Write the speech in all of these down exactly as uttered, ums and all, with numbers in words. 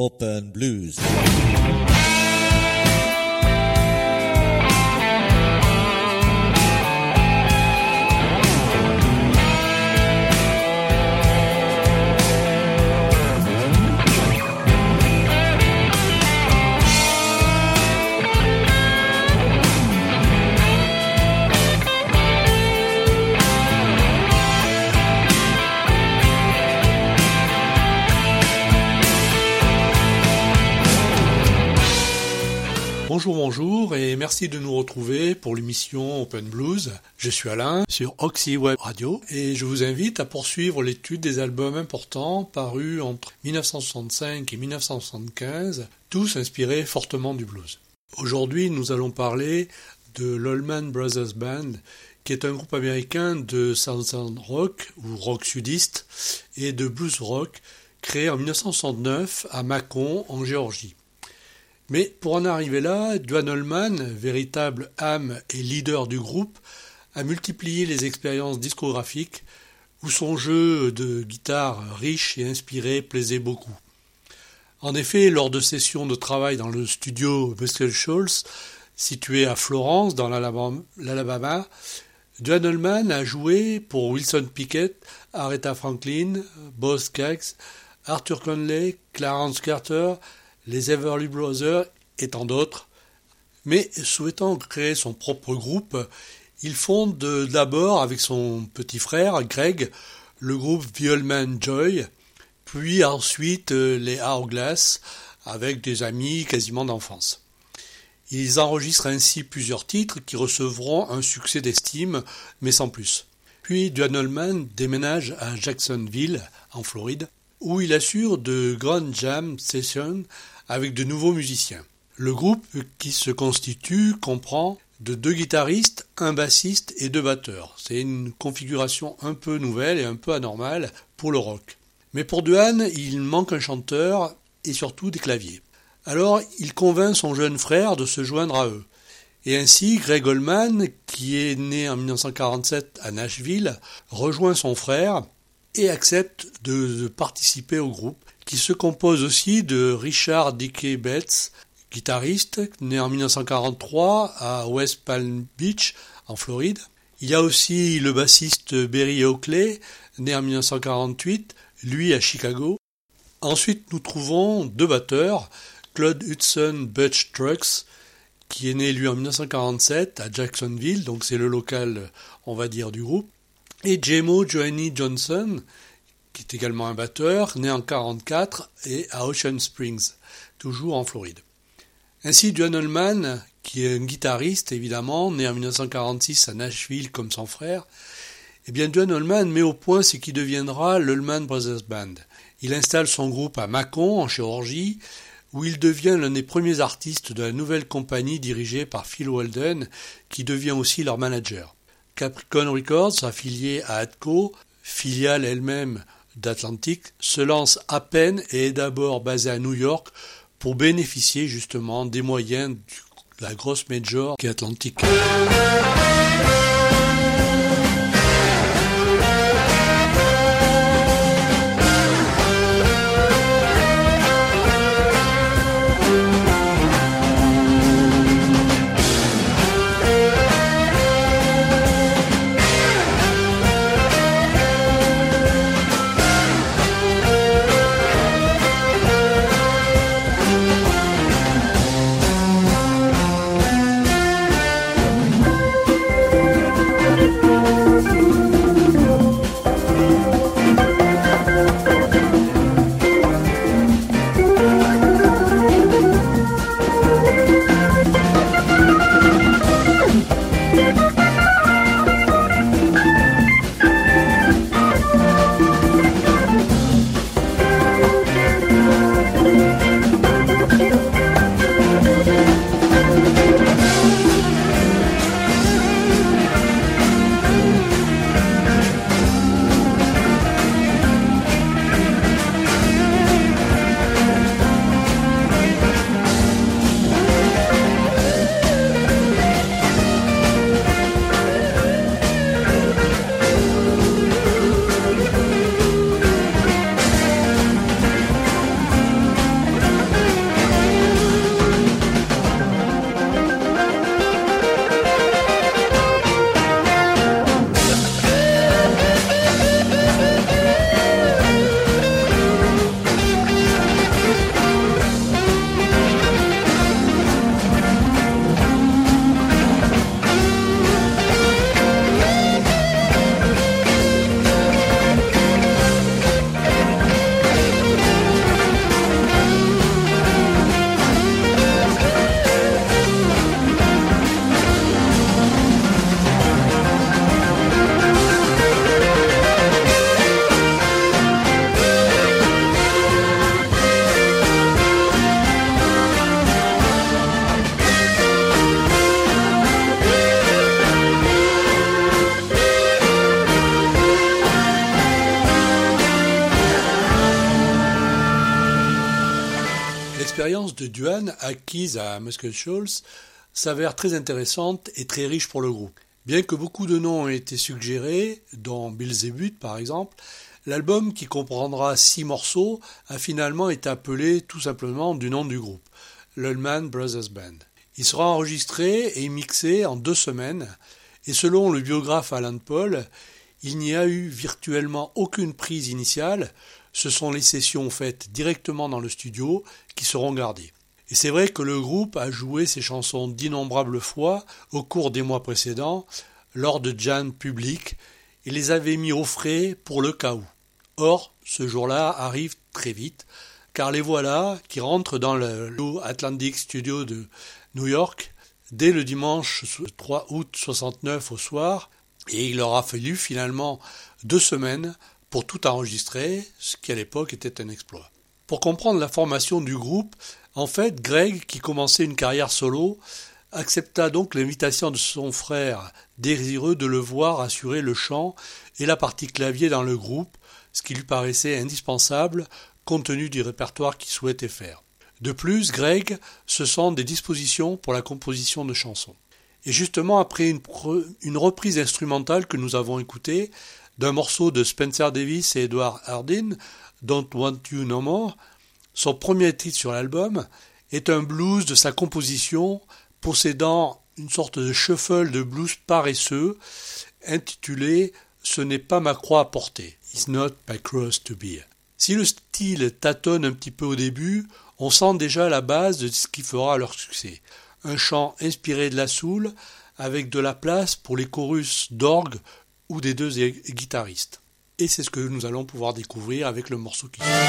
Open Blues. Bonjour, bonjour et merci de nous retrouver pour l'émission Open Blues. Je suis Alain sur Oxy Web Radio et je vous invite à poursuivre l'étude des albums importants parus entre dix-neuf cent soixante-cinq et dix-neuf cent soixante-quinze, tous inspirés fortement du blues. Aujourd'hui, nous allons parler de l'Allman Brothers Band, qui est un groupe américain de Southern Rock ou rock sudiste et de blues rock créé en dix-neuf cent soixante-neuf à Macon en Géorgie. Mais pour en arriver là, Duane Allman, véritable âme et leader du groupe, a multiplié les expériences discographiques où son jeu de guitare riche et inspiré plaisait beaucoup. En effet, lors de sessions de travail dans le studio Muscle Shoals, situé à Florence, dans l'Alabama, Duane Allman a joué pour Wilson Pickett, Aretha Franklin, Boz Scaggs, Arthur Conley, Clarence Carter, les Everly Brothers et tant d'autres. Mais souhaitant créer son propre groupe, il fonde d'abord avec son petit frère Greg le groupe The Allman Joy, puis ensuite les Hourglass avec des amis quasiment d'enfance. Ils enregistrent ainsi plusieurs titres qui recevront un succès d'estime, mais sans plus. Puis Duane Allman déménage à Jacksonville, en Floride, où il assure de grandes jam sessions avec de nouveaux musiciens. Le groupe qui se constitue comprend de deux guitaristes, un bassiste et deux batteurs. C'est une configuration un peu nouvelle et un peu anormale pour le rock. Mais pour Duane, il manque un chanteur et surtout des claviers. Alors, il convainc son jeune frère de se joindre à eux. Et ainsi, Greg Allman, qui est né en dix-neuf cent quarante-sept à Nashville, rejoint son frère et accepte de, de participer au groupe, qui se compose aussi de Richard Dickey Betts, guitariste, né en dix-neuf cent quarante-trois à West Palm Beach, en Floride. Il y a aussi le bassiste Berry Oakley, né en dix-neuf cent quarante-huit, lui à Chicago. Ensuite, nous trouvons deux batteurs, Claude Hudson Butch Trucks, qui est né lui en dix-neuf cent quarante-sept à Jacksonville, donc c'est le local, on va dire, du groupe, et Jemo Johnny Johnson, qui est également un batteur, né en quarante-quatre et à Ocean Springs, toujours en Floride. Ainsi, Duane Allman, qui est un guitariste évidemment, né en dix-neuf cent quarante-six à Nashville comme son frère, eh bien Duane Allman met au point ce qui deviendra l'Allman Brothers Band. Il installe son groupe à Macon, en Géorgie, où il devient l'un des premiers artistes de la nouvelle compagnie dirigée par Phil Walden, qui devient aussi leur manager. Capricorn Records, affiliée à Atco, filiale elle-même d'Atlantic, se lance à peine et est d'abord basée à New York pour bénéficier justement des moyens de la grosse major qu'est Atlantic. L'expérience de Duane acquise à Muscle Shoals s'avère très intéressante et très riche pour le groupe. Bien que beaucoup de noms aient été suggérés, dont Beelzebub par exemple, l'album qui comprendra six morceaux a finalement été appelé tout simplement du nom du groupe, l'Allman Brothers Band. Il sera enregistré et mixé en deux semaines et selon le biographe Alan Paul, il n'y a eu virtuellement aucune prise initiale, ce sont les sessions faites directement dans le studio qui seront gardées. Et c'est vrai que le groupe a joué ces chansons d'innombrables fois au cours des mois précédents, lors de jams publics, et les avait mis au frais pour le cas où. Or, ce jour-là arrive très vite, car les voilà qui rentrent dans le Atlantic Studio de New York dès le dimanche trois août soixante-neuf au soir, et il leur a fallu finalement deux semaines pour tout enregistrer, ce qui à l'époque était un exploit. Pour comprendre la formation du groupe, en fait, Greg, qui commençait une carrière solo, accepta donc l'invitation de son frère, désireux de le voir assurer le chant et la partie clavier dans le groupe, ce qui lui paraissait indispensable compte tenu du répertoire qu'il souhaitait faire. De plus, Greg se sent des dispositions pour la composition de chansons. Et justement, après une, une reprise instrumentale que nous avons écoutée, d'un morceau de Spencer Davis et Edward Hardin, Don't Want You No More, son premier titre sur l'album, est un blues de sa composition, possédant une sorte de shuffle de blues paresseux, intitulé « Ce n'est pas ma croix à porter ». It's not my cross to bear. Si le style tâtonne un petit peu au début, on sent déjà la base de ce qui fera leur succès. Un chant inspiré de la soul, avec de la place pour les chorus d'orgue ou des deux guitaristes. Et c'est ce que nous allons pouvoir découvrir avec le morceau qui suit.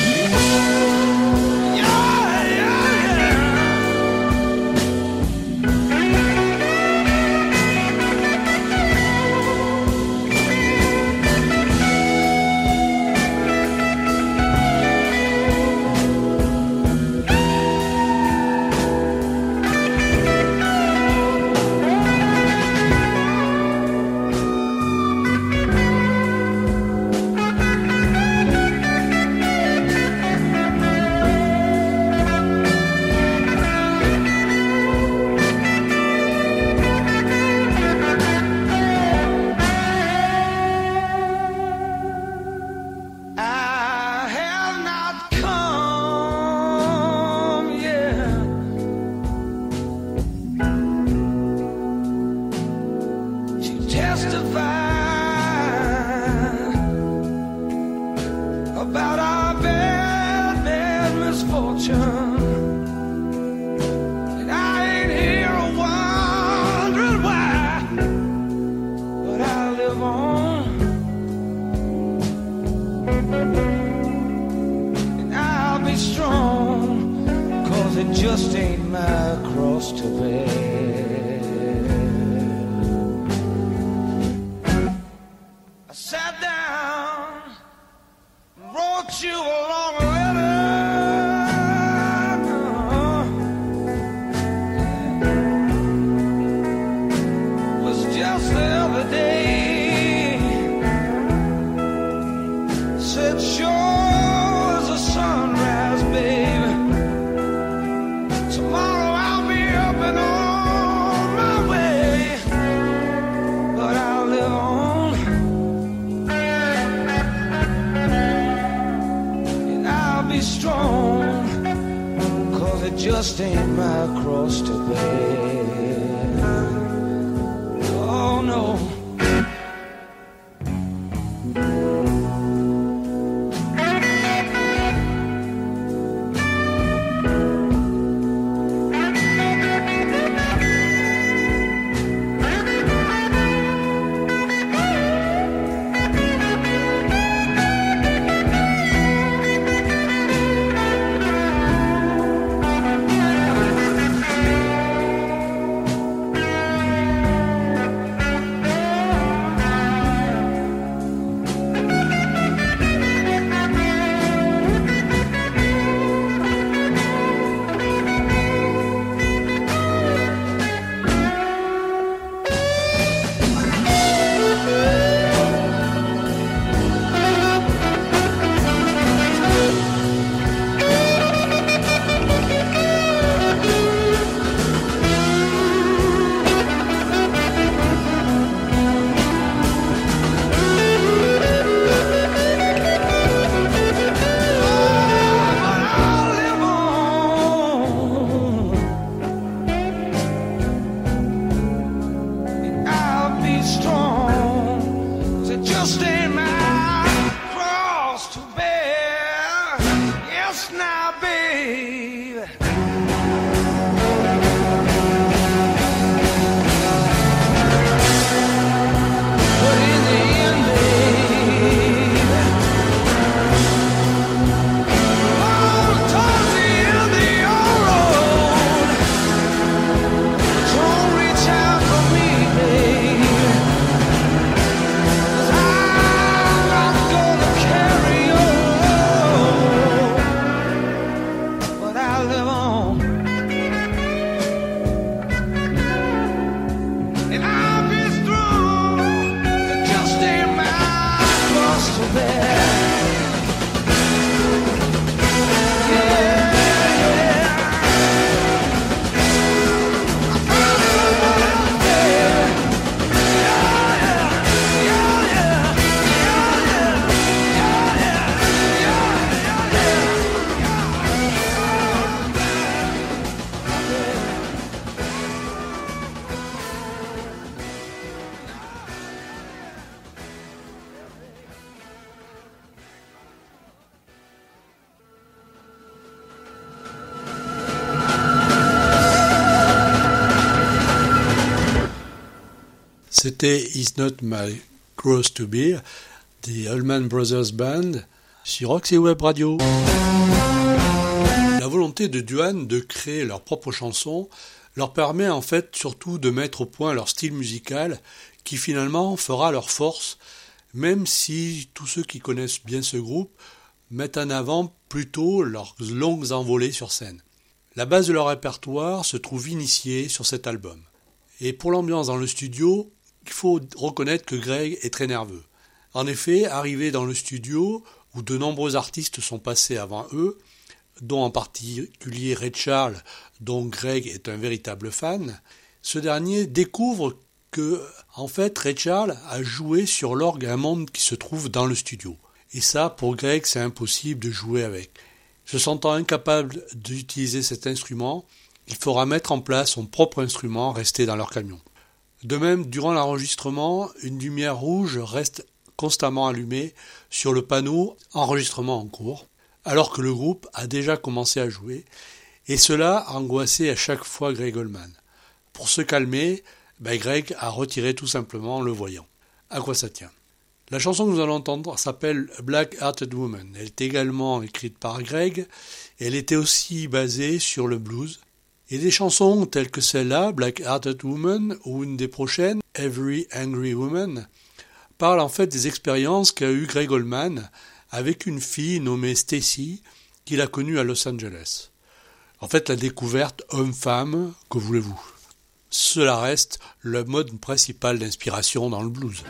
Just ain't my cross to bear. I sat down, wrote you a long letter. It was just the other day. Said sure as a sunrise, baby. Just ain't my cross to bear. Oh no. I live on. And I'll be strong to just stay my cross to bear. C'était It's Not My Cross to Bear des Allman Brothers Band sur Roxy Web Radio. La volonté de Duane de créer leurs propres chansons leur permet en fait surtout de mettre au point leur style musical qui finalement fera leur force, même si tous ceux qui connaissent bien ce groupe mettent en avant plutôt leurs longues envolées sur scène. La base de leur répertoire se trouve initiée sur cet album. Et pour l'ambiance dans le studio, il faut reconnaître que Greg est très nerveux. En effet, arrivé dans le studio, où de nombreux artistes sont passés avant eux, dont en particulier Ray Charles, dont Greg est un véritable fan, ce dernier découvre que, en fait, Ray Charles a joué sur l'orgue Hammond qui se trouve dans le studio. Et ça, pour Greg, c'est impossible de jouer avec. Se sentant incapable d'utiliser cet instrument, il faudra mettre en place son propre instrument resté dans leur camion. De même, durant l'enregistrement, une lumière rouge reste constamment allumée sur le panneau « Enregistrement en cours », alors que le groupe a déjà commencé à jouer, et cela a angoissé à chaque fois Gregg Allman. Pour se calmer, ben Greg a retiré tout simplement le voyant. À quoi ça tient ? La chanson que nous allons entendre s'appelle « Black Hearted Woman ». Elle est également écrite par Greg, et elle était aussi basée sur le blues. Et des chansons telles que celle-là, Black Hearted Woman, ou une des prochaines, Every Angry Woman, parlent en fait des expériences qu'a eu Gregg Allman avec une fille nommée Stacy qu'il a connue à Los Angeles. En fait, la découverte homme-femme, que voulez-vous ? Cela reste le mode principal d'inspiration dans le blues.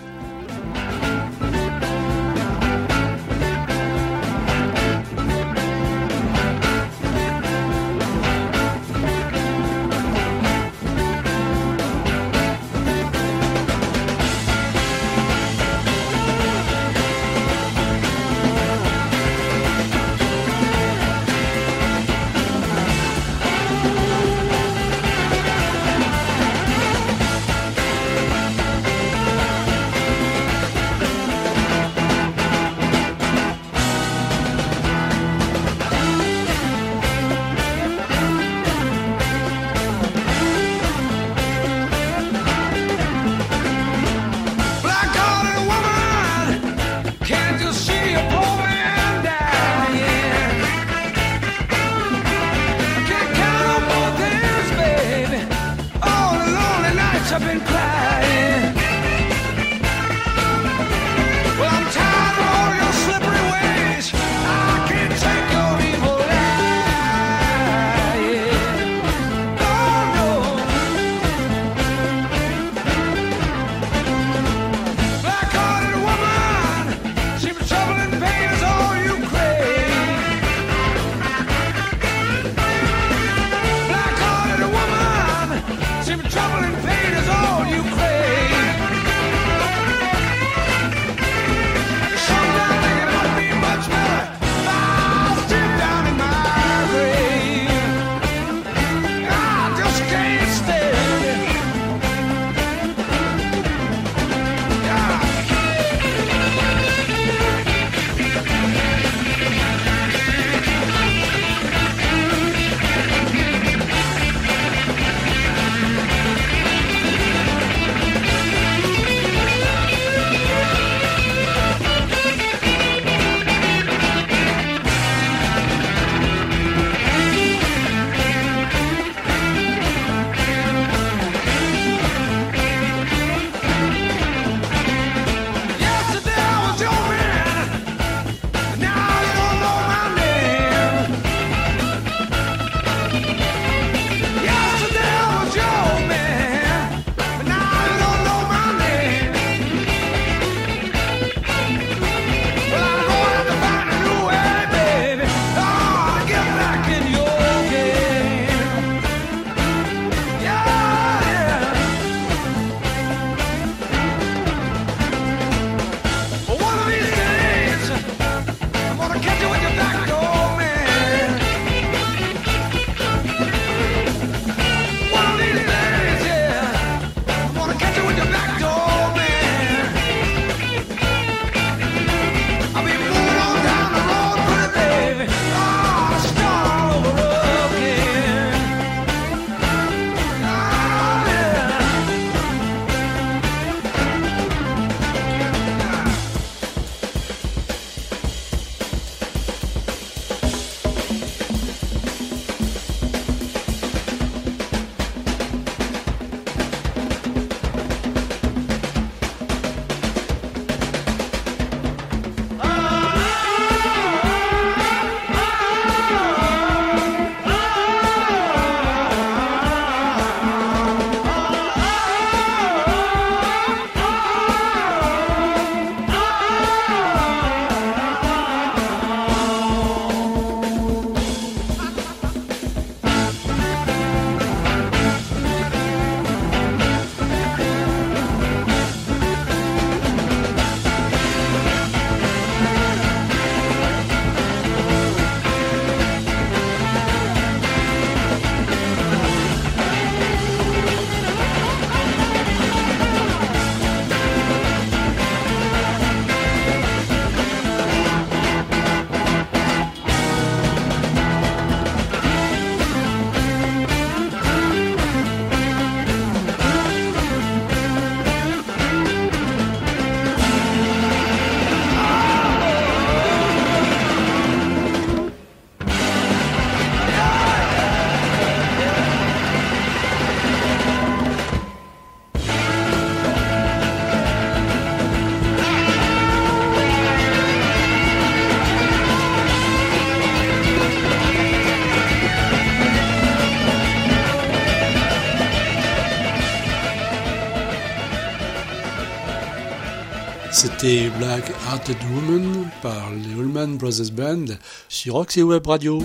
C'était Black Hearted Woman par les Allman Brothers Band sur Roxy Web Radio.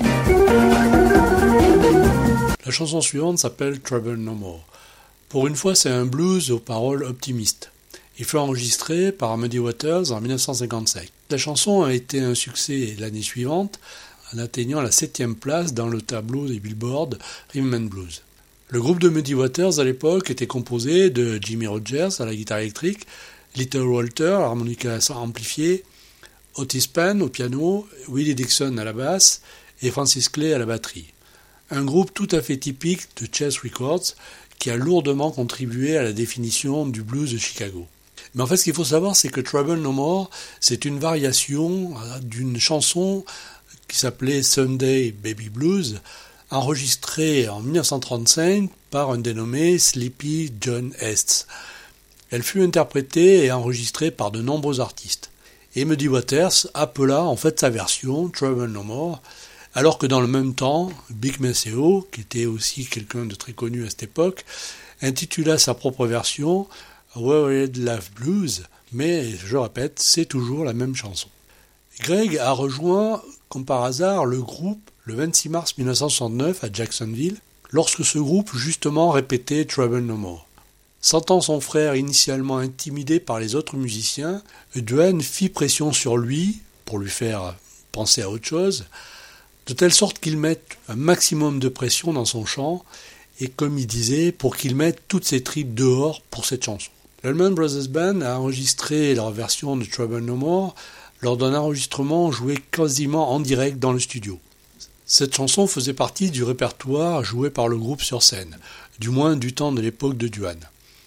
La chanson suivante s'appelle Trouble No More. Pour une fois, c'est un blues aux paroles optimistes. Il fut enregistré par Muddy Waters en dix-neuf cent cinquante-cinq. La chanson a été un succès l'année suivante en atteignant la septième place dans le tableau des Billboard Rhythm and Blues. Le groupe de Muddy Waters à l'époque était composé de Jimmy Rogers à la guitare électrique, Little Walter à l'harmonica amplifiée, Otis Penn au piano, Willie Dixon à la basse et Francis Clay à la batterie. Un groupe tout à fait typique de Chess Records qui a lourdement contribué à la définition du blues de Chicago. Mais en fait, ce qu'il faut savoir, c'est que Trouble No More, c'est une variation d'une chanson qui s'appelait Sunday Baby Blues, enregistrée en dix-neuf cent trente-cinq par un dénommé Sleepy John Hess. Elle fut interprétée et enregistrée par de nombreux artistes. Et Muddy Waters appela en fait sa version Trouble No More, alors que dans le même temps, Big Maceo, qui était aussi quelqu'un de très connu à cette époque, intitula sa propre version Worried Love Blues, mais je répète, c'est toujours la même chanson. Greg a rejoint, comme par hasard, le groupe le vingt-six mars mille neuf cent soixante-neuf à Jacksonville, lorsque ce groupe justement répétait Trouble No More. Sentant son frère initialement intimidé par les autres musiciens, Duane fit pression sur lui pour lui faire penser à autre chose, de telle sorte qu'il mette un maximum de pression dans son chant et, comme il disait, pour qu'il mette toutes ses tripes dehors pour cette chanson. L'Allman Brothers Band a enregistré leur version de Trouble No More lors d'un enregistrement joué quasiment en direct dans le studio. Cette chanson faisait partie du répertoire joué par le groupe sur scène, du moins du temps de l'époque de Duane.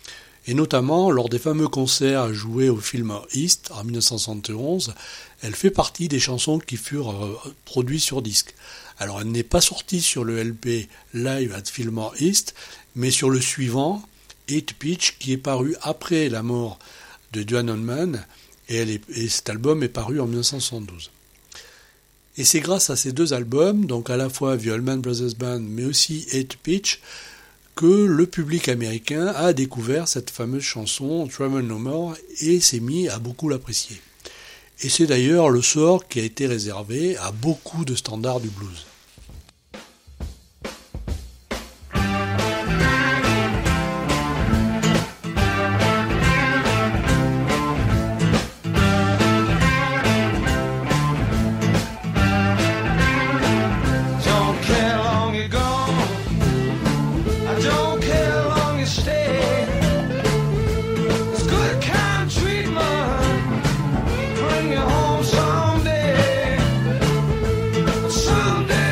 Et notamment, lors des fameux concerts joués au Fillmore East en dix-neuf cent soixante et onze, elle fait partie des chansons qui furent euh, produites sur disque. Alors elle n'est pas sortie sur le L P Live at Fillmore East, mais sur le suivant, Eight Pitch, qui est paru après la mort de Duane Allman, et, elle est, et cet album est paru en dix-neuf cent soixante-douze. Et c'est grâce à ces deux albums, donc à la fois The Allman Brothers Band, mais aussi Eight Pitch, que le public américain a découvert cette fameuse chanson Trouble No More et s'est mis à beaucoup l'apprécier. Et c'est d'ailleurs le sort qui a été réservé à beaucoup de standards du blues. Someday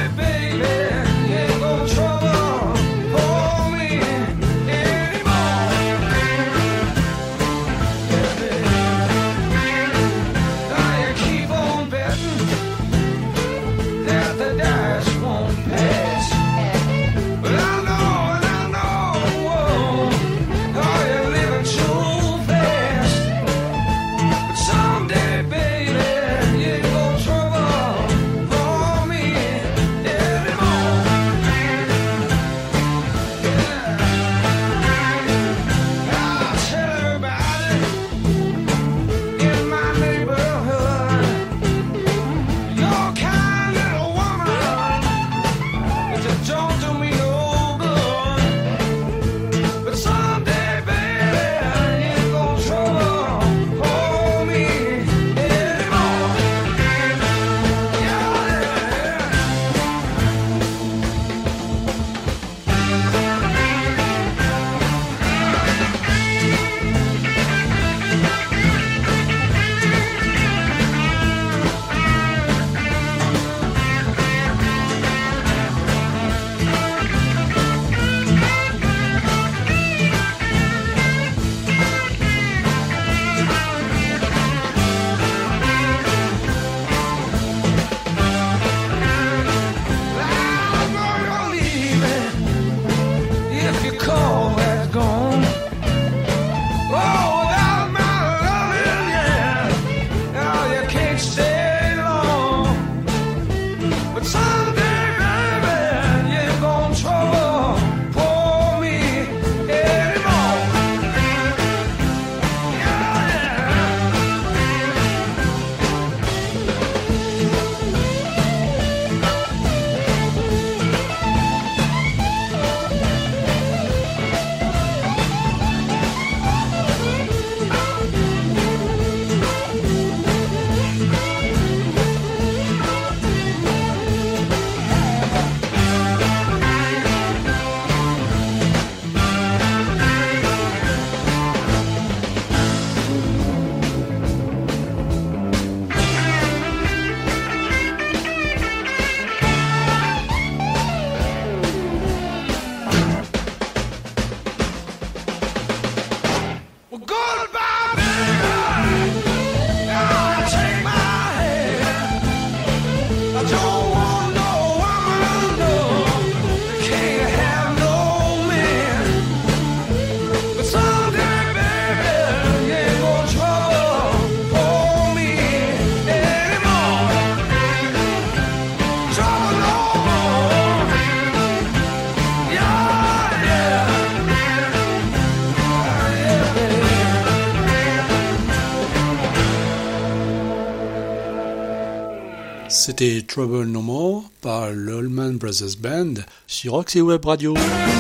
C'était Trouble No More par l'Allman Brothers Band sur Roxy Web Radio.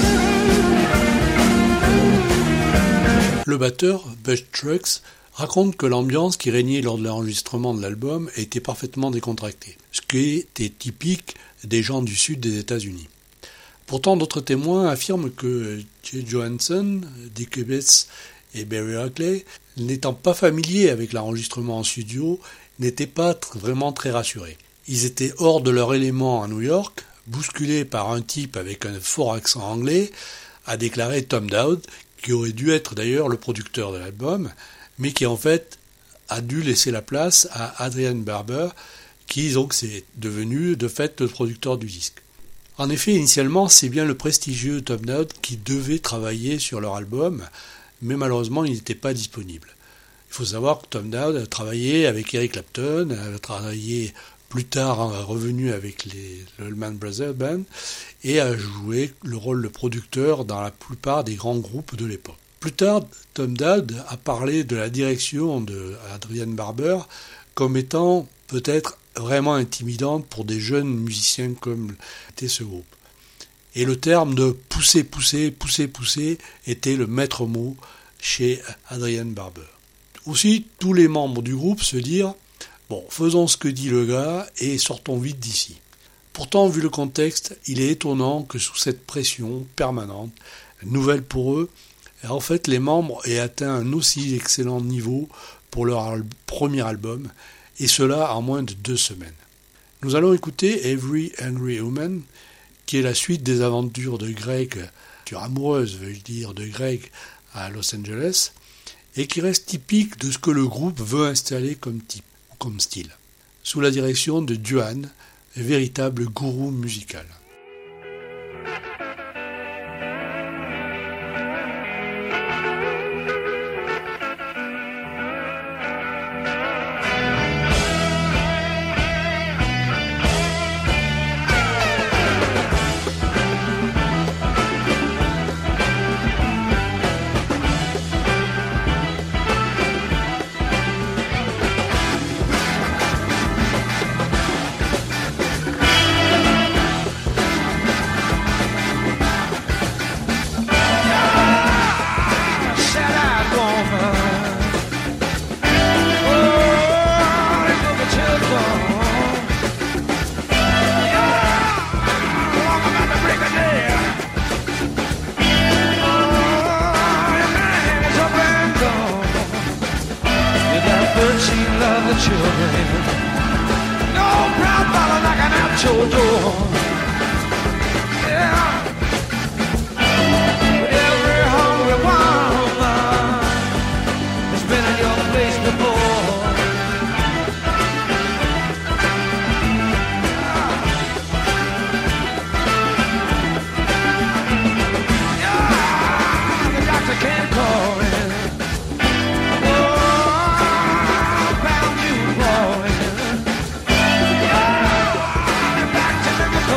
Le batteur, Butch Trucks, raconte que l'ambiance qui régnait lors de l'enregistrement de l'album était parfaitement décontractée, ce qui était typique des gens du sud des États-Unis. Pourtant, d'autres témoins affirment que Jay Johansson, Dick Betts et Barry Oakley, n'étant pas familiers avec l'enregistrement en studio, n'étaient pas vraiment très rassurés. Ils étaient hors de leur élément à New York, bousculés par un type avec un fort accent anglais, a déclaré Tom Dowd, qui aurait dû être d'ailleurs le producteur de l'album, mais qui en fait a dû laisser la place à Adrian Barber, qui donc c'est devenu de fait le producteur du disque. En effet, initialement, c'est bien le prestigieux Tom Dowd qui devait travailler sur leur album, mais malheureusement, il n'était pas disponible. Il faut savoir que Tom Dowd a travaillé avec Eric Clapton, a travaillé plus tard, revenu avec les Allman Brothers Band, et a joué le rôle de producteur dans la plupart des grands groupes de l'époque. Plus tard, Tom Dowd a parlé de la direction de Adrian Barber comme étant peut-être vraiment intimidante pour des jeunes musiciens comme était ce groupe. Et le terme de pousser, pousser, pousser, pousser était le maître mot chez Adrian Barber. Aussi, tous les membres du groupe se dirent « Bon, faisons ce que dit le gars et sortons vite d'ici ». Pourtant, vu le contexte, il est étonnant que sous cette pression permanente, nouvelle pour eux, en fait les membres aient atteint un aussi excellent niveau pour leur al- premier album, et cela en moins de deux semaines. Nous allons écouter Every Angry Woman, qui est la suite des aventures de Greg, amoureuse, veux-je dire, de Greg à Los Angeles, et qui reste typique de ce que le groupe veut installer comme type, comme style, sous la direction de Duane, véritable gourou musical. Back to the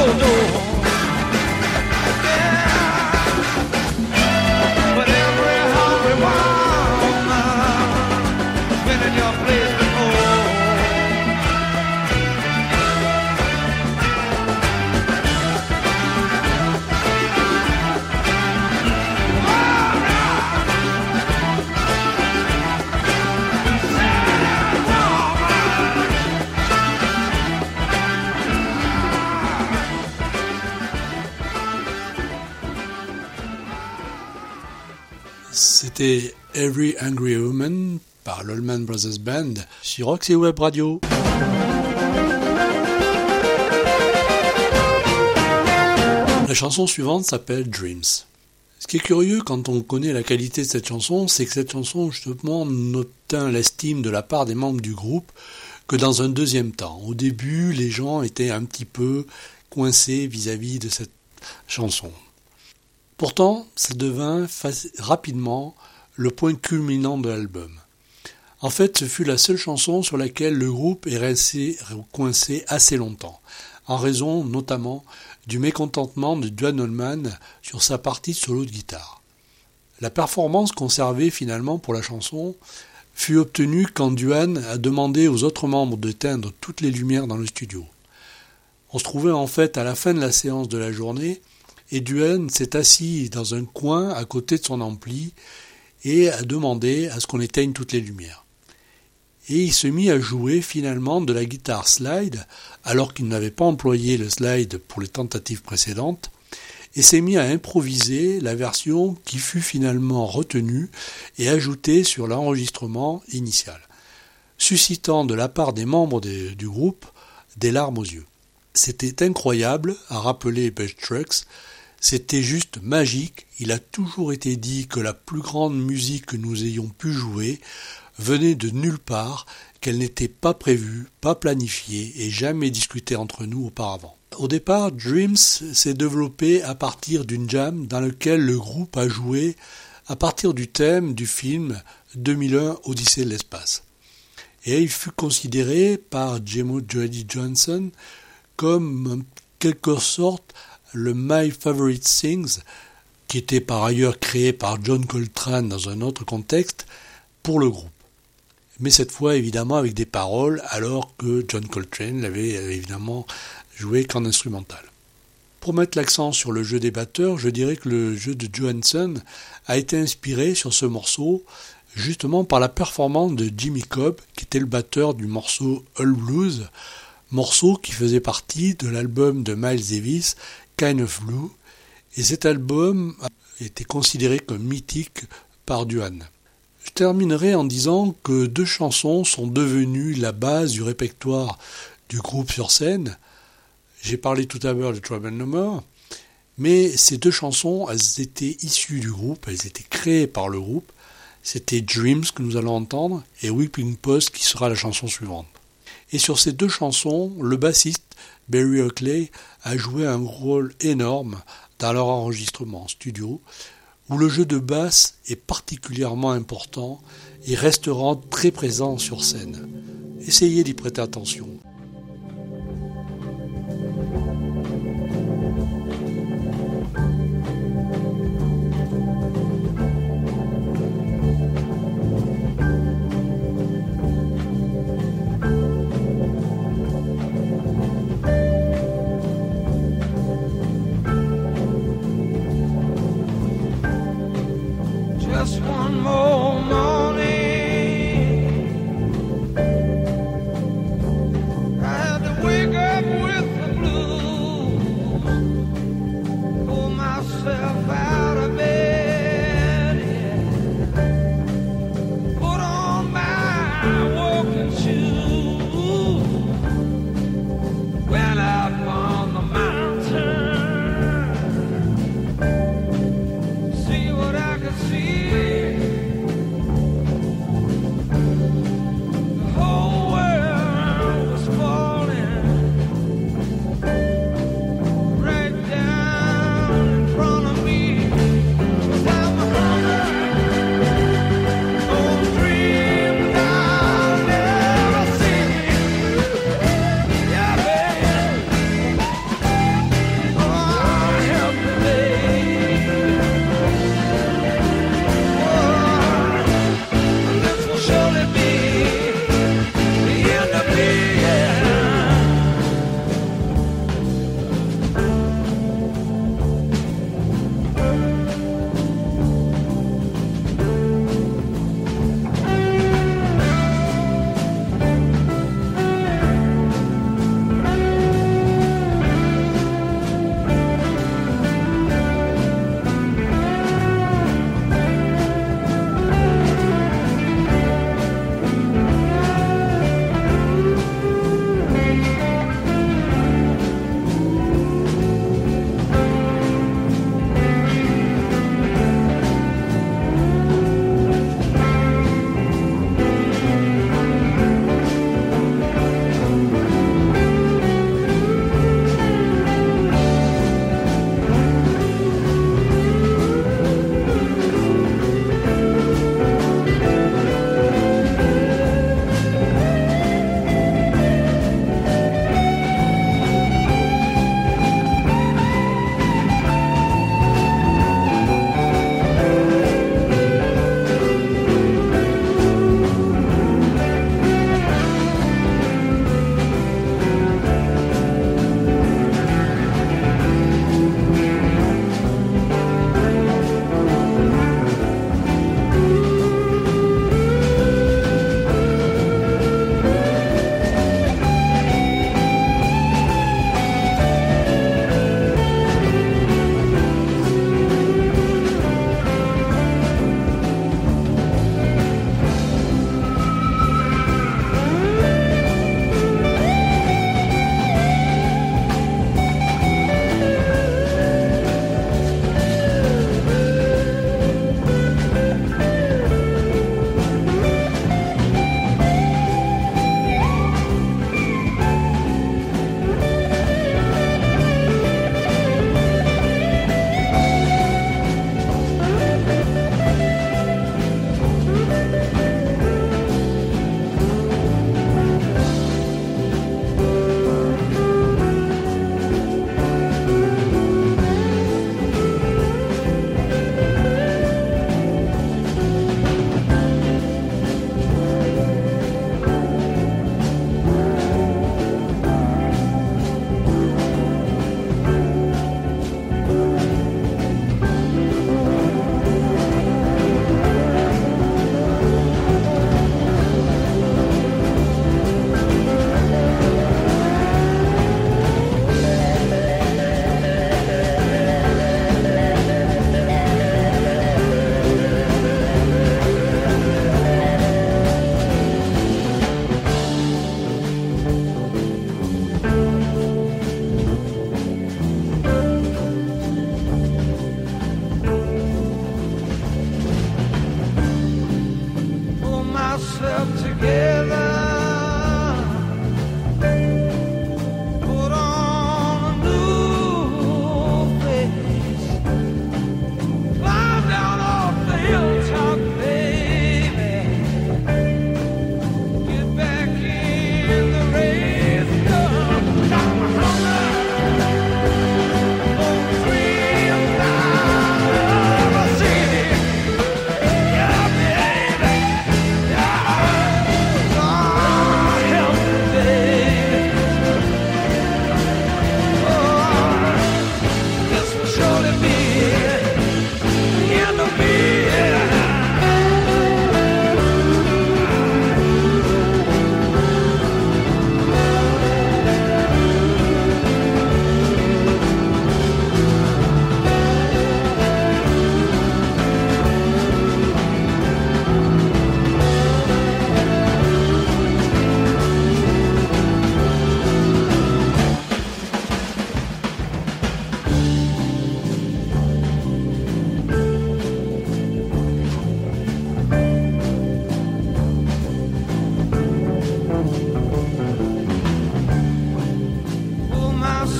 closed door. Yeah. But every hungry woman's been in your place before. C'était Every Angry Woman par l'Allman Brothers Band sur Roxy Web Radio. La chanson suivante s'appelle Dreams. Ce qui est curieux quand on connaît la qualité de cette chanson, c'est que cette chanson justement n'obtint l'estime de la part des membres du groupe que dans un deuxième temps. Au début, les gens étaient un petit peu coincés vis-à-vis de cette chanson. Pourtant, ça devint rapidement le point culminant de l'album. En fait, ce fut la seule chanson sur laquelle le groupe est resté coincé assez longtemps, en raison notamment du mécontentement de Duane Allman sur sa partie solo de guitare. La performance conservée finalement pour la chanson fut obtenue quand Duane a demandé aux autres membres d'éteindre toutes les lumières dans le studio. On se trouvait en fait à la fin de la séance de la journée, et Duane s'est assis dans un coin à côté de son ampli et a demandé à ce qu'on éteigne toutes les lumières. Et il se mit à jouer finalement de la guitare slide, alors qu'il n'avait pas employé le slide pour les tentatives précédentes, et s'est mis à improviser la version qui fut finalement retenue et ajoutée sur l'enregistrement initial, suscitant de la part des membres de, du groupe des larmes aux yeux. C'était incroyable, a rappelé Butch Trucks. C'était juste magique. Il a toujours été dit que la plus grande musique que nous ayons pu jouer venait de nulle part, qu'elle n'était pas prévue, pas planifiée et jamais discutée entre nous auparavant. Au départ, Dreams s'est développé à partir d'une jam dans laquelle le groupe a joué à partir du thème du film deux mille un Odyssée de l'espace. Et il fut considéré par Jemo Jody Johnson comme en quelque sorte le My Favorite Things, qui était par ailleurs créé par John Coltrane dans un autre contexte, pour le groupe. Mais cette fois évidemment avec des paroles, alors que John Coltrane l'avait évidemment joué qu'en instrumental. Pour mettre l'accent sur le jeu des batteurs, je dirais que le jeu de Johansson a été inspiré sur ce morceau justement par la performance de Jimmy Cobb, qui était le batteur du morceau All Blues, morceau qui faisait partie de l'album de Miles Davis, Kind of Blue, et cet album a été considéré comme mythique par Duane. Je terminerai en disant que deux chansons sont devenues la base du répertoire du groupe sur scène. J'ai parlé tout à l'heure de Trouble No More, mais ces deux chansons, elles étaient issues du groupe, elles étaient créées par le groupe. C'était Dreams que nous allons entendre et Whipping Post qui sera la chanson suivante. Et sur ces deux chansons, le bassiste Barry Oakley a joué un rôle énorme dans leur enregistrement studio, où le jeu de basse est particulièrement important et restera très présent sur scène. Essayez d'y prêter attention. Just one more morning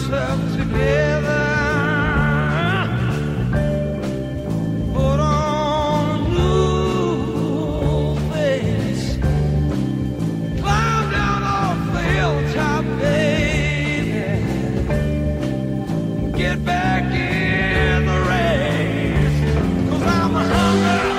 yourself together. Put on a new face. Climb down off the hilltop, baby. Get back in the race. 'Cause I'm a hunger.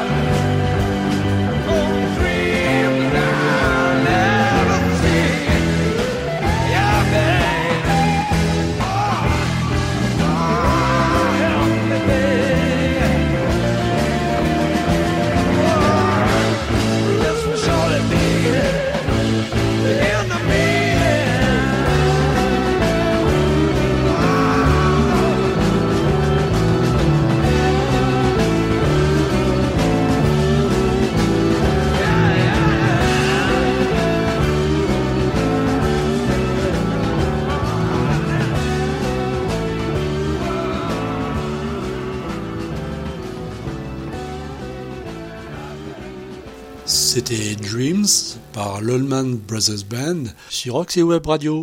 C'était Dreams par l'Allman Brothers Band sur Roxy Web Radio.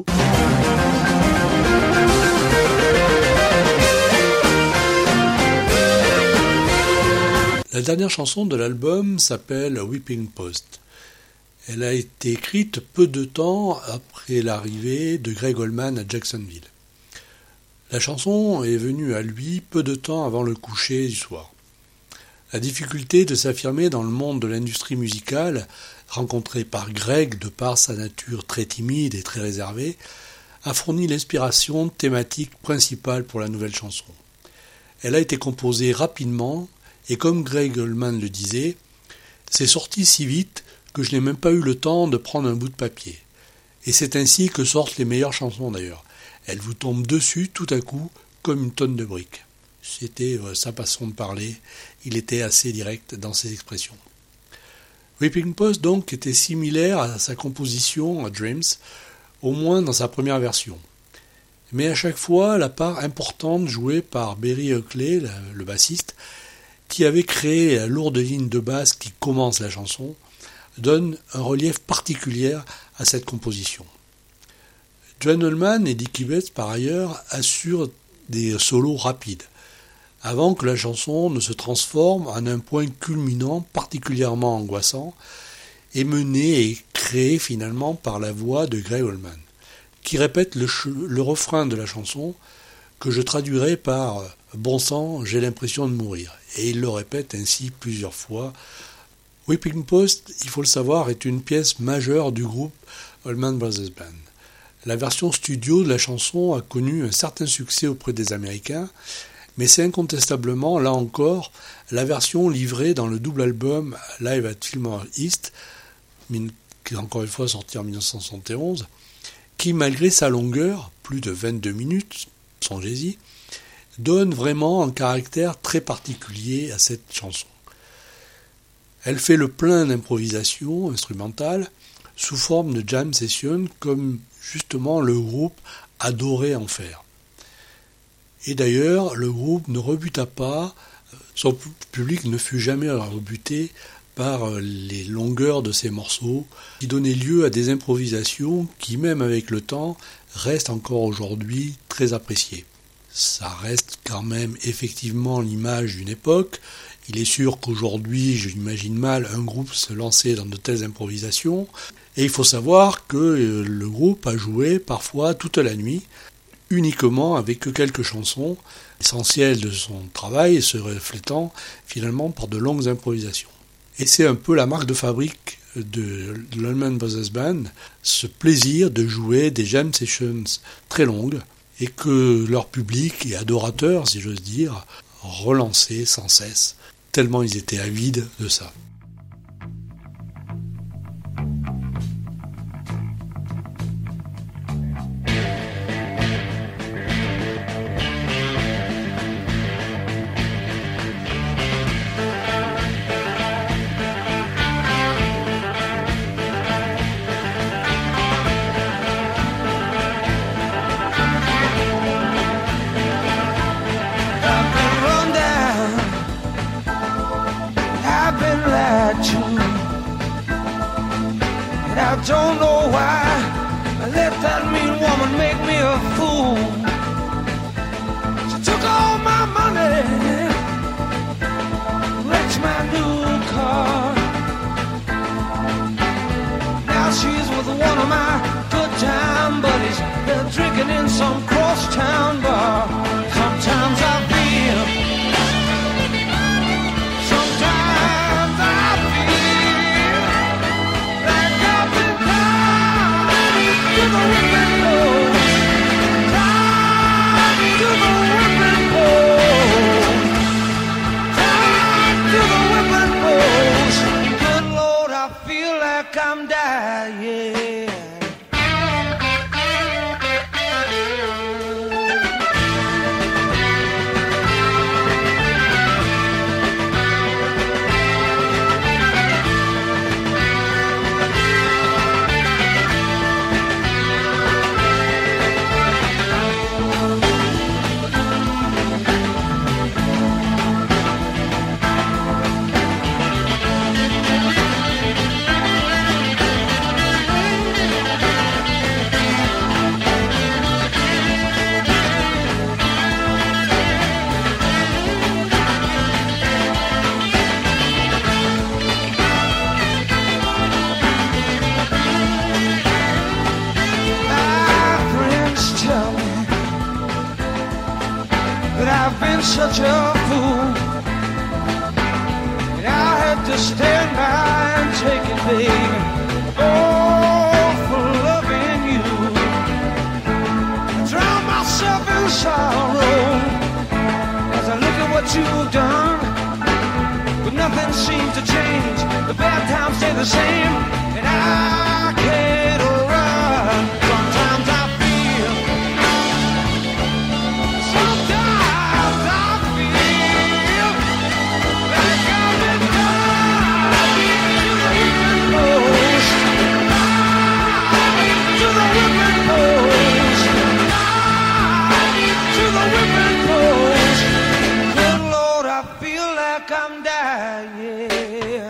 La dernière chanson de l'album s'appelle Whipping Post. Elle a été écrite peu de temps après l'arrivée de Gregg Allman à Jacksonville. La chanson est venue à lui peu de temps avant le coucher du soir. La difficulté de s'affirmer dans le monde de l'industrie musicale, rencontrée par Gregg de par sa nature très timide et très réservée, a fourni l'inspiration thématique principale pour la nouvelle chanson. Elle a été composée rapidement et comme Gregg Allman le disait, c'est sorti si vite que je n'ai même pas eu le temps de prendre un bout de papier. Et c'est ainsi que sortent les meilleures chansons d'ailleurs. Elles vous tombent dessus tout à coup comme une tonne de briques. C'était sa façon de parler, il était assez direct dans ses expressions. Whipping Post donc était similaire à sa composition à Dreams, au moins dans sa première version. Mais à chaque fois, la part importante jouée par Berry Oakley, le bassiste, qui avait créé la lourde ligne de basse qui commence la chanson, donne un relief particulier à cette composition. Duane Allman et Dickie Betts, par ailleurs, assurent des solos rapides, avant que la chanson ne se transforme en un point culminant particulièrement angoissant et mené et créé finalement par la voix de Gregg Allman, qui répète le, ch- le refrain de la chanson que je traduirai par « Bon sang, j'ai l'impression de mourir ». Et il le répète ainsi plusieurs fois. Whipping Post, il faut le savoir, est une pièce majeure du groupe Allman Brothers Band. La version studio de la chanson a connu un certain succès auprès des Américains, mais c'est incontestablement, là encore, la version livrée dans le double album Live at Fillmore East, qui est encore une fois sorti en dix-neuf cent soixante et onze, qui, malgré sa longueur, plus de vingt-deux minutes, songez-y, donne vraiment un caractère très particulier à cette chanson. Elle fait le plein d'improvisation instrumentale sous forme de jam session, comme justement le groupe adorait en faire. Et d'ailleurs, le groupe ne rebuta pas, son public ne fut jamais rebuté par les longueurs de ces morceaux, qui donnaient lieu à des improvisations qui, même avec le temps, restent encore aujourd'hui très appréciées. Ça reste quand même effectivement l'image d'une époque. Il est sûr qu'aujourd'hui, je n'imagine mal un groupe se lancer dans de telles improvisations. Et il faut savoir que le groupe a joué parfois toute la nuit, uniquement avec quelques chansons, l'essentiel de son travail se reflétant finalement par de longues improvisations. Et c'est un peu la marque de fabrique de l'Allman Brothers Band, ce plaisir de jouer des jam sessions très longues et que leur public et adorateurs, si j'ose dire, relançaient sans cesse, tellement ils étaient avides de ça. I don't know why I let that mean woman make me a fool. in some crosstown bar. Sometimes I feel, sometimes I feel like I've been tied to the whipping post, tied to the whipping post, tied to the whipping post. Good Lord, I feel like I'm dying. I've been such a fool, and I had to stand by and take it, baby. Oh, for loving you, I drown myself in sorrow as I look at what you've done. But nothing seems to change. The bad times stay the same, and I can't run. Sometimes I feel, sometimes I'm dying.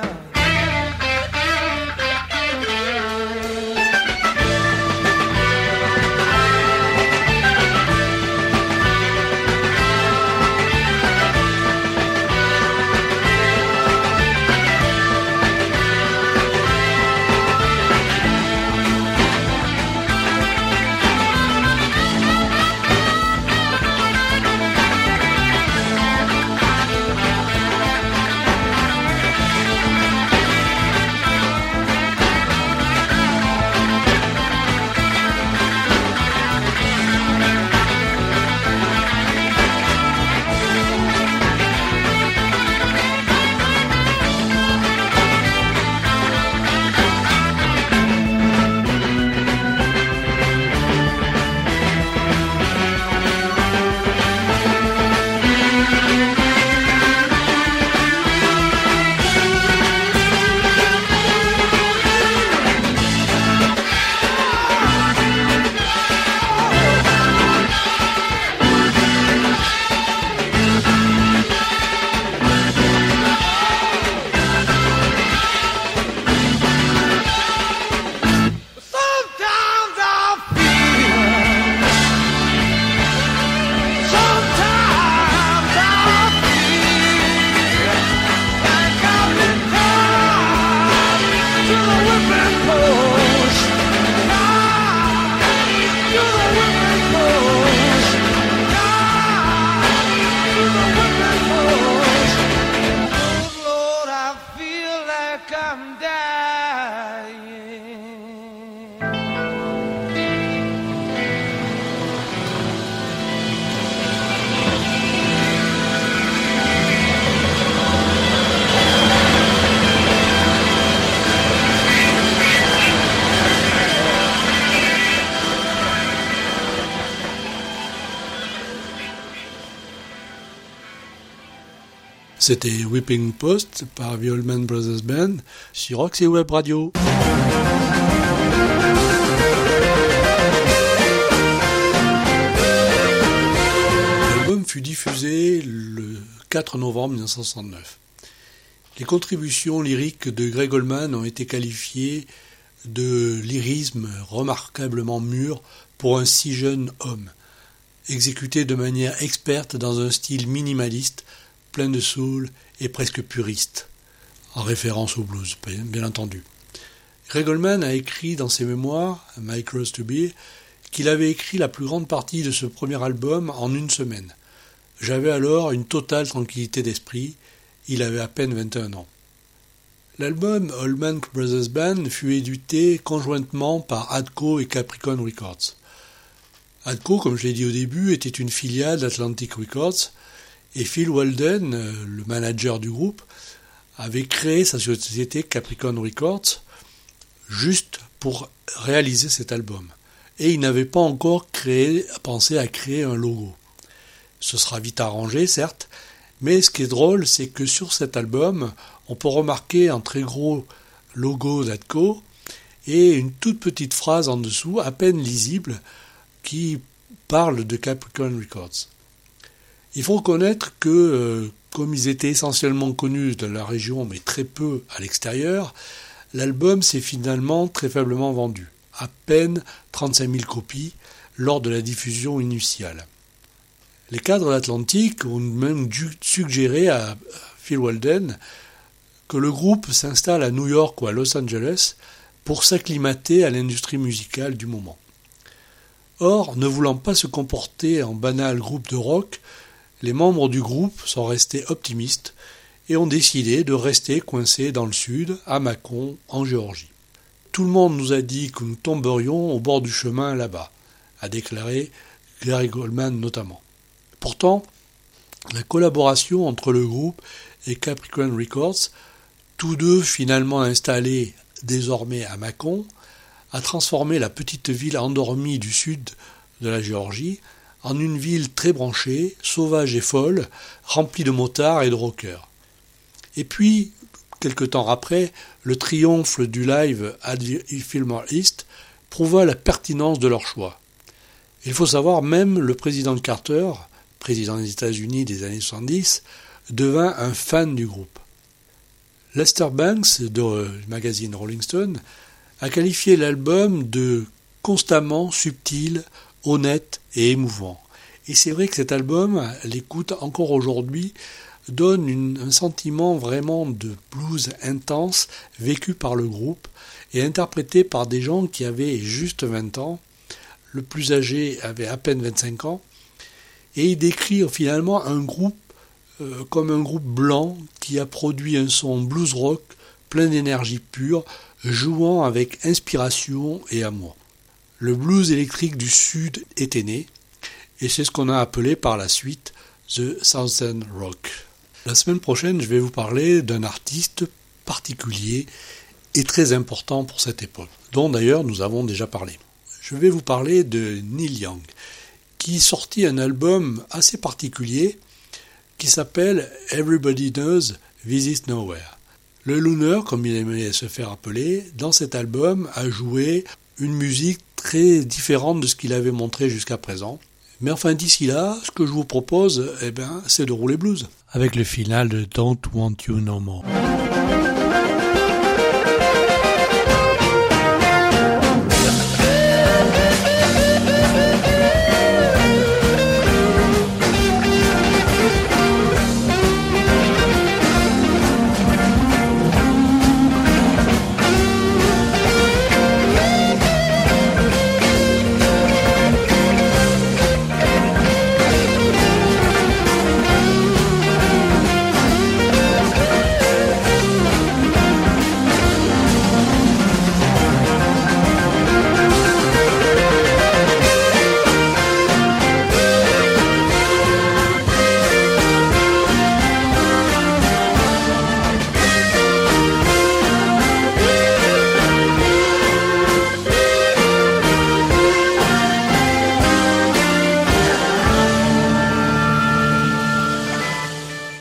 C'était Whipping Post par The Allman Brothers Band sur Roxy Web Radio. L'album fut diffusé le quatre novembre mille neuf cent soixante-neuf. Les contributions lyriques de Gregg Allman ont été qualifiées de lyrisme remarquablement mûr pour un si jeune homme, exécuté de manière experte dans un style minimaliste, plein de soul et presque puriste, en référence au blues, bien entendu. Gregg Allman a écrit dans ses mémoires, My Cross to Bear, qu'il avait écrit la plus grande partie de ce premier album en une semaine. J'avais alors une totale tranquillité d'esprit, il avait à peine vingt et un ans. L'album Allman Brothers Band fut édité conjointement par Atco et Capricorn Records. Atco, comme je l'ai dit au début, était une filiale d'Atlantic Records, et Phil Walden, le manager du groupe, avait créé sa société Capricorn Records juste pour réaliser cet album. Et il n'avait pas encore créé, pensé à créer un logo. Ce sera vite arrangé, certes, mais ce qui est drôle, c'est que sur cet album, on peut remarquer un très gros logo d'Atco et une toute petite phrase en dessous, à peine lisible, qui parle de Capricorn Records. Il faut reconnaître que, euh, comme ils étaient essentiellement connus de la région, mais très peu à l'extérieur, l'album s'est finalement très faiblement vendu, à peine trente-cinq mille copies lors de la diffusion initiale. Les cadres d'Atlantic ont même dû suggérer à Phil Walden que le groupe s'installe à New York ou à Los Angeles pour s'acclimater à l'industrie musicale du moment. Or, ne voulant pas se comporter en banal groupe de rock, les membres du groupe sont restés optimistes et ont décidé de rester coincés dans le sud, à Macon, en Géorgie. Tout le monde nous a dit que nous tomberions au bord du chemin là-bas, a déclaré Gary Goldman notamment. Pourtant, la collaboration entre le groupe et Capricorn Records, tous deux finalement installés désormais à Macon, a transformé la petite ville endormie du sud de la Géorgie en une ville très branchée, sauvage et folle, remplie de motards et de rockers. Et puis, quelque temps après, le triomphe du live à Fillmore East prouva la pertinence de leur choix. Il faut savoir, même le président Carter, président des États-Unis des années soixante-dix, devint un fan du groupe. Lester Banks, du magazine Rolling Stone, a qualifié l'album de constamment subtil, honnête et émouvant. Et c'est vrai que cet album, à l'écoute encore aujourd'hui, donne une, un sentiment vraiment de blues intense vécu par le groupe et interprété par des gens qui avaient juste vingt ans. Le plus âgé avait à peine vingt-cinq ans. Et il décrit finalement un groupe euh, comme un groupe blanc qui a produit un son blues rock plein d'énergie pure, jouant avec inspiration et amour. Le blues électrique du Sud était né, et c'est ce qu'on a appelé par la suite The Southern Rock. La semaine prochaine, je vais vous parler d'un artiste particulier et très important pour cette époque, dont d'ailleurs nous avons déjà parlé. Je vais vous parler de Neil Young, qui sortit un album assez particulier qui s'appelle Everybody Knows This Is Nowhere. Le Looner, comme il aimait se faire appeler, dans cet album a joué une musique très différente de ce qu'il avait montré jusqu'à présent. Mais enfin, d'ici là, ce que je vous propose, eh ben, c'est de rouler blues. Avec le final de Don't Want You No More.